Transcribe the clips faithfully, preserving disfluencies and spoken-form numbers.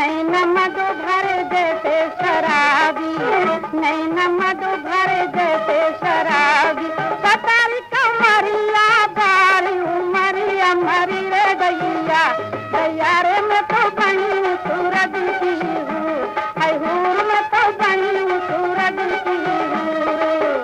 नहीं न मधु भर जैसे शराबी, नहीं न मधु भर जैसे शराबी। सतारी कमरिया बारी उमरिया मरी रे दैया, दैया रे मैं तो बनी हूँ सूरज की हूँ, हाय हूर मैं तो बनी हूँ सूरज की हूँ।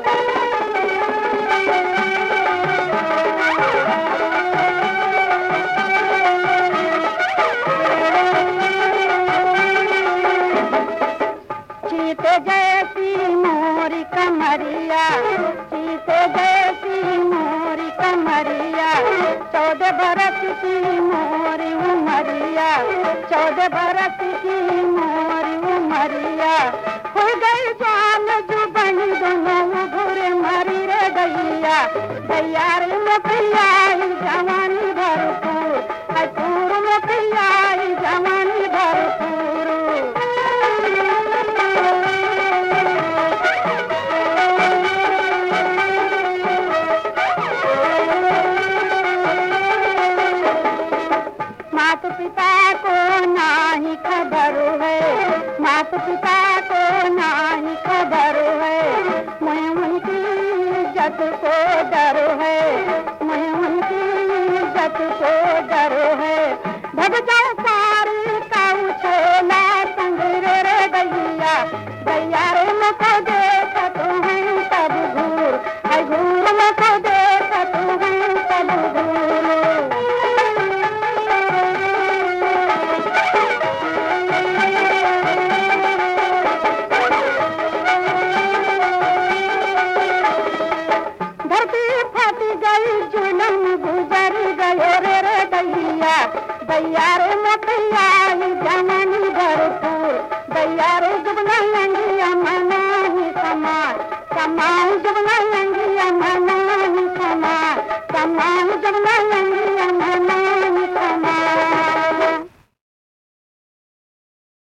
चीते जैसी मोरी कमरिया, चीते जैसी मोरी कमरिया, चौदह बरस की मोरी उमरिया, चौदह बरस की मोरी उमरिया। हो गई जान जो बनी दोनों घुरे मरी रे दैया, दैया रे मैं पियाई जवानी भरपूर, हजूर में पियाई जवानी भरपूर। माता पिता को नाही खबर है, माता पिता